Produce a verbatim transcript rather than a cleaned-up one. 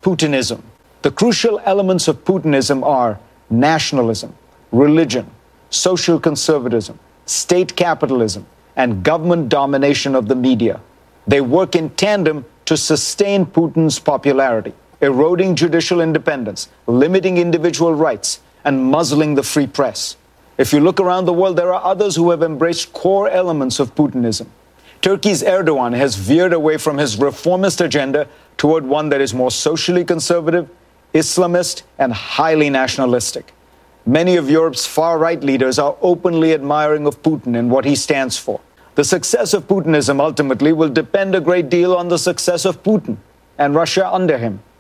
Putinism. The crucial elements of Putinism are nationalism, religion, social conservatism, state capitalism, and government domination of the media. They work in tandem to sustain Putin's popularity, eroding judicial independence, limiting individual rights, and muzzling the free press. If you look around the world, there are others who have embraced core elements of Putinism. Turkey's Erdogan has veered away from his reformist agenda toward one that is more socially conservative, Islamist, and highly nationalistic. Many of Europe's far-right leaders are openly admiring of Putin and what he stands for. The success of Putinism ultimately will depend a great deal on the success of Putin and Russia under him.